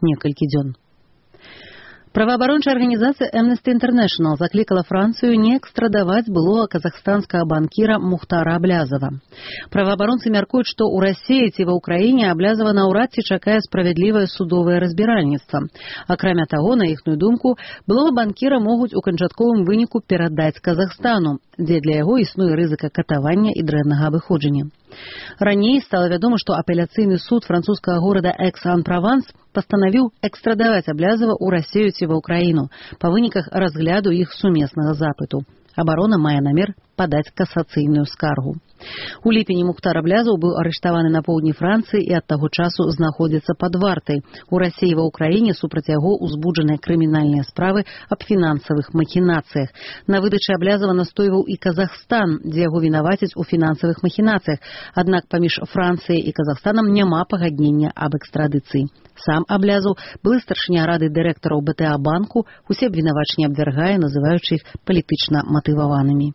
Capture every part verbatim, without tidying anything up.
некалькі дзён. Праваабарончая арганізацыя Amnesty International заклікала Францыю не экстрадаваць былога казахстанскага банкіра Мухтара Аблязова. Праваабаронцы мяркуюць, што ў Расіі ці ва ўкраіне Аблязова наўрад ці чакае справядлівае судовае разбіральніцтва. Акрамя таго, на іхную думку, былога банкіра могуць у канчатковым выніку перадаць Казахстану, дзе для яго існуе рызыка катавання і дрэннага абыходжання. Раней стала вядома, што апеляцыйны суд французскага горада Экс-Ан-Праванс пастанавіў экстрадаваць Аблязова ў Расію ці ва ўкраіну па выніках разгляду іх сумеснага запыту. Абарона мае намер падаць касацыйную скаргу. У ліпені Мухтар Аблязов быў арыштаваны на поўдні Францыі і ад таго часу знаходзіцца пад вартай. У Расіі ва ўкраіне супраць яго узбуджаныя крымінальныя справы аб фінансавых махінацыях. На выдачы Аблязова настойваў і Казахстан, дзе яго вінавацяць у фінансавых махінацыях. Аднак паміж Францыяй і Казахстанам няма пагаднення аб экстрадыцыі. Сам Аблязов, былы старшыня рады дырэктараў бэ тэ а банку, усе абвінавачанні абвяргае, называючы іх палітычна матываванымі.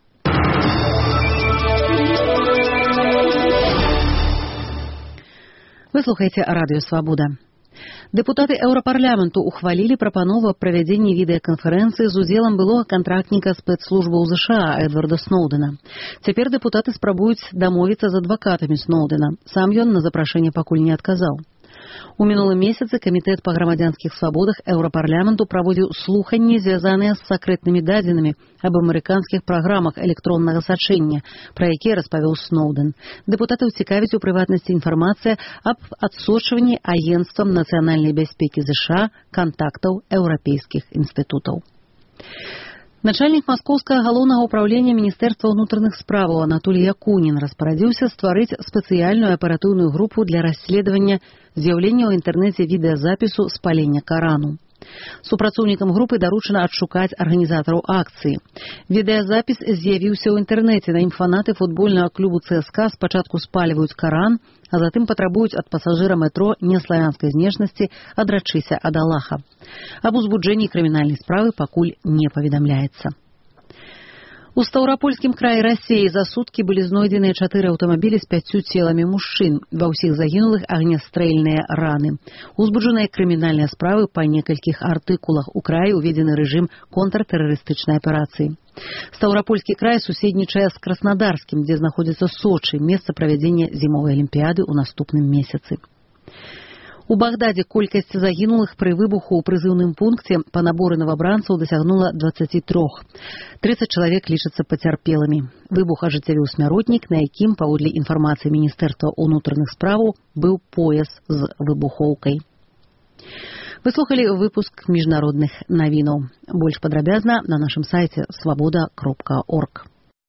Вы слухаеце Радыё Свабода. Дэпутаты Еўрапарламенту ухвалілі прапанову аб правядзенні відэаканферэнцыі з удзелам былога кантрактніка спецслужбаў ЗША Эдварда Сноўдэна. Цяпер дэпутаты спрабуюць дамовіцца з адвакатамі Сноўдэна. Сам ён на запрашэнне пакуль не адказаў. У мінулым месяцы Камітэт па грамадзянскіх свабодах Еўрапарламенту праводзіў слуханні, звязаныя з сакрэтнымі дадзенымі аб амерыканскіх праграмах электроннага сачэння, пра якія распавёў Сноўдэн. Дэпутатаў цікавіць у прыватнасці інфармацыя аб адсочванні агенцтвам нацыянальнай бяспекі ЗША кантактаў еўрапейскіх інстытутаў. Начальнік Маскоўскага галоўнага ўправлення Міністэрства ўнутраных справаў Анатолій Якунін распарадзіўся стварыць спецыяльную аператыўную групу для расследавання з'яўлення ў інтэрнэце відэазапісу спалення Карану. Супрацоўнікам групы даручана адшукаць арганізатараў акцыі. Відэазапіс з'явіўся ў інтэрнэце. На ім фанаты футбольнага клубу ЦСКА спачатку спальваюць Каран, а затым патрабуюць ад пасажыра метро неславянскай знешнасці адрачыся ад Аллаха. Аб узбуджэнні крымінальнай справы пакуль не паведамляецца. У Стаўрапольскім краі Расіі за суткі былі знойдзеныя чатыры аўтамабілі з пяццю целамі мужчын. Ва ўсіх загінулых агнястрэльныя раны. Узбуджаныя крымінальныя справы па некалькіх артыкулах. У краі уведзены рэжым контртэрарыстычнай аперацыі. Стаўрапольскі край суседнічае з Краснодарскім, дзе знаходзіцца Сочы, месца правядзення зімовай алімпіяды ў наступным месяцы. У Багдадзе колькасць загінулых пры выбуху ў прызыўным пункце па наборы новабранцаў дасягнула дваццаці трох. трыццаць чалавек лічацца пацярпелымі. Выбух ажыццявіў смяротнік, на якім, паводле інфармацыі Міністэрства ўнутраных справаў, быў пояс з выбухоўкай. Вы слухалі выпуск міжнародных навінаў. Больш падрабязна на нашым сайце свабода кропка орг.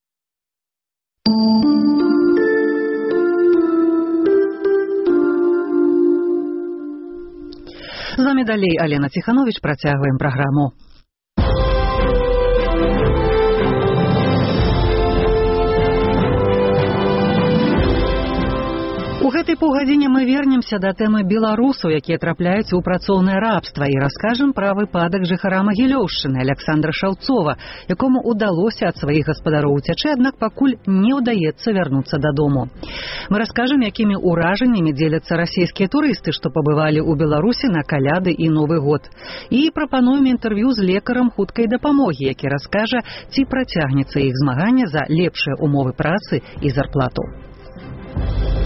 З вами далей Алена Ціханович, працягваем праграму. У гэтай паўгадзіне мы вернемся да тэмы беларусаў, якія трапляюць у працоўнае рабства, і раскажам пра выпадак жыхара Магілёўшчыны Александра Шаўцова, якому удалося ад сваіх гаспадароў уцячы, аднак пакуль не ўдаецца вярнуцца дадому. Мы раскажам, якімі ўражаннямі дзеляцца расійскія турысты, што пабывалі ў Беларусі на каляды і Новы год. І прапануем інтэрв'ю з лекарам хуткай дапамогі, які раскажа, ці працягнецца іх змаганне за лепшыя умовы працы і зарплату.